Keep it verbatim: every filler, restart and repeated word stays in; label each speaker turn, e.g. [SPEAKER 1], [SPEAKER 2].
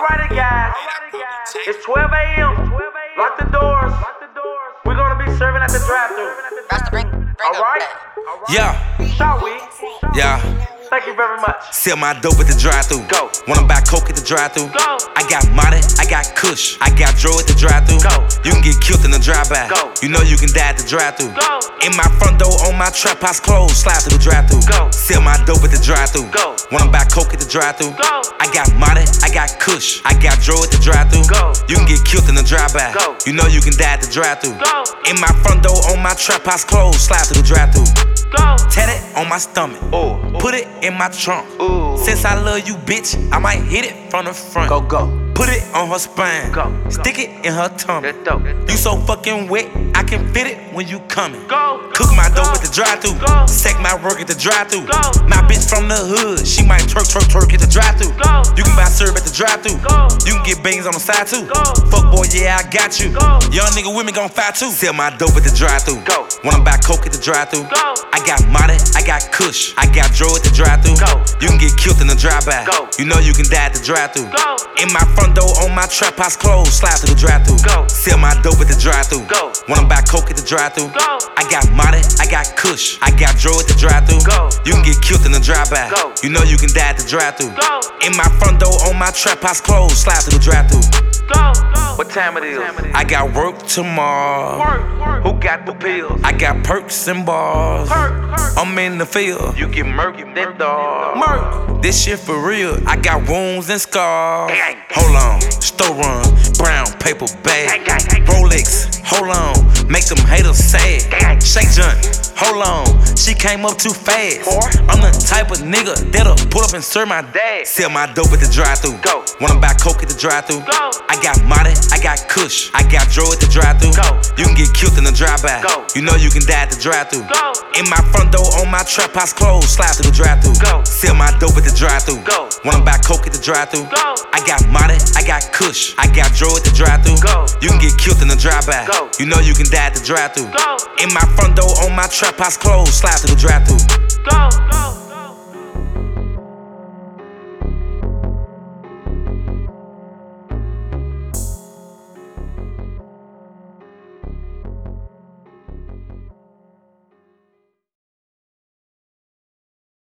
[SPEAKER 1] Alrighty, guys. It's twelve A M Lock the doors. We're gonna be serving at the drive-thru. Alright?
[SPEAKER 2] Yeah.
[SPEAKER 1] Shall we?
[SPEAKER 2] Yeah.
[SPEAKER 1] Thank you very much.
[SPEAKER 2] Sell my dope at the drive-thru.
[SPEAKER 1] Go.
[SPEAKER 2] Wanna buy coke at the drive-thru?
[SPEAKER 1] Go.
[SPEAKER 2] I got Molly, I got Kush, I got Dro at the drive-thru.
[SPEAKER 1] Go.
[SPEAKER 2] You can get killed in the drive-by.
[SPEAKER 1] Go.
[SPEAKER 2] You know you can die at the drive-thru.
[SPEAKER 1] Go.
[SPEAKER 2] In my front door, on my trap house closed, slide through the drive-thru.
[SPEAKER 1] Go.
[SPEAKER 2] Sell my dope at the drive-thru.
[SPEAKER 1] Go.
[SPEAKER 2] Wanna buy coke at the drive-thru?
[SPEAKER 1] Go.
[SPEAKER 2] I got Molly, I got Kush, I got Dro at the drive-thru.
[SPEAKER 1] Go.
[SPEAKER 2] You can get killed in the drive-by.
[SPEAKER 1] Go.
[SPEAKER 2] You know you can die at the drive-thru.
[SPEAKER 1] Go.
[SPEAKER 2] In my front door, on my trap house closed, slide through the drive-thru.
[SPEAKER 1] Go.
[SPEAKER 2] Tat it on my stomach.
[SPEAKER 1] Ooh.
[SPEAKER 2] Put it in my trunk.
[SPEAKER 1] Ooh.
[SPEAKER 2] Since I love you, bitch, I might hit it from the front.
[SPEAKER 1] Go, go.
[SPEAKER 2] Put it on her spine.
[SPEAKER 1] Go.
[SPEAKER 2] Stick it in her tummy.
[SPEAKER 1] That's dope.
[SPEAKER 2] You so fucking wet, I can fit it when you coming.
[SPEAKER 1] Go.
[SPEAKER 2] Cook my dough
[SPEAKER 1] Go.
[SPEAKER 2] at the drive-thru.
[SPEAKER 1] Go.
[SPEAKER 2] Sack my work at the drive-thru.
[SPEAKER 1] Go.
[SPEAKER 2] My bitch from the hood, she might twerk, twerk, twerk at the drive-thru.
[SPEAKER 1] Go.
[SPEAKER 2] You can buy syrup at the drive-thru.
[SPEAKER 1] Go.
[SPEAKER 2] You can get bangs on the side too.
[SPEAKER 1] Go.
[SPEAKER 2] Fuck boy, yeah, I got you.
[SPEAKER 1] Go.
[SPEAKER 2] Young nigga with me gon' fight too. Sell my dope at the drive-thru.
[SPEAKER 1] Go.
[SPEAKER 2] Wanna buy coke at the drive-thru?
[SPEAKER 1] Go.
[SPEAKER 2] I got Molly, I got Kush, I got Dro at the drive-thru.
[SPEAKER 1] Go.
[SPEAKER 2] You can get killed in the drive-by.
[SPEAKER 1] Go.
[SPEAKER 2] You know you can die at the drive-thru.
[SPEAKER 1] Go.
[SPEAKER 2] In my front door, on my trap house closed, slide through the drive-thru.
[SPEAKER 1] Go.
[SPEAKER 2] Sell my dope at the drive-thru.
[SPEAKER 1] Go.
[SPEAKER 2] Wanna buy coke at the drive-thru?
[SPEAKER 1] Go.
[SPEAKER 2] I got Molly, I got Kush, I got Dro at the drive-thru.
[SPEAKER 1] Go.
[SPEAKER 2] You can get killed in the drive-by.
[SPEAKER 1] Go.
[SPEAKER 2] You know you can die at the drive-thru.
[SPEAKER 1] Go.
[SPEAKER 2] In my front door, on my trap house closed, slide through the drive-thru.
[SPEAKER 1] Go. What time it is?
[SPEAKER 2] I got work tomorrow.
[SPEAKER 1] Work, work. Who got the pills?
[SPEAKER 2] I got perks and bars.
[SPEAKER 1] Perk, perk.
[SPEAKER 2] I'm in the field.
[SPEAKER 1] You get murky, that dog.
[SPEAKER 2] Murk. This shit for real. I got wounds and scars.
[SPEAKER 1] Gang.
[SPEAKER 2] Hold on. Store run. Brown paper bag.
[SPEAKER 1] Gang, gang, gang.
[SPEAKER 2] Rolex. Hold on. Make them haters sad.
[SPEAKER 1] Gang.
[SPEAKER 2] Shake junk. Hold on. She came up too fast.
[SPEAKER 1] Whore.
[SPEAKER 2] I'm the type of nigga that'll pull up and serve my dad. Sell my dope at the drive-thru.
[SPEAKER 1] Go.
[SPEAKER 2] Wanna buy coke at the drive-thru?
[SPEAKER 1] Go.
[SPEAKER 2] I got Molly. I got Kush. I got Dro at the drive-thru.
[SPEAKER 1] Go.
[SPEAKER 2] You can get killed in the drive-by.
[SPEAKER 1] Go.
[SPEAKER 2] You know you can die at the drive-thru.
[SPEAKER 1] Go.
[SPEAKER 2] In my front door, on my trap house closed, slide through the drive-thru.
[SPEAKER 1] Go.
[SPEAKER 2] Sell my dope at the drive-thru.
[SPEAKER 1] Go.
[SPEAKER 2] Wanna buy coke at the drive-thru?
[SPEAKER 1] Go.
[SPEAKER 2] I got Molly, I got Kush, I got Dro at the drive-thru.
[SPEAKER 1] Go.
[SPEAKER 2] You can get killed in the drive-by.
[SPEAKER 1] Go.
[SPEAKER 2] You know you can die at the drive-thru.
[SPEAKER 1] Go.
[SPEAKER 2] In my front door, on my trap house closed, slide through the drive-thru.
[SPEAKER 1] Go. Go.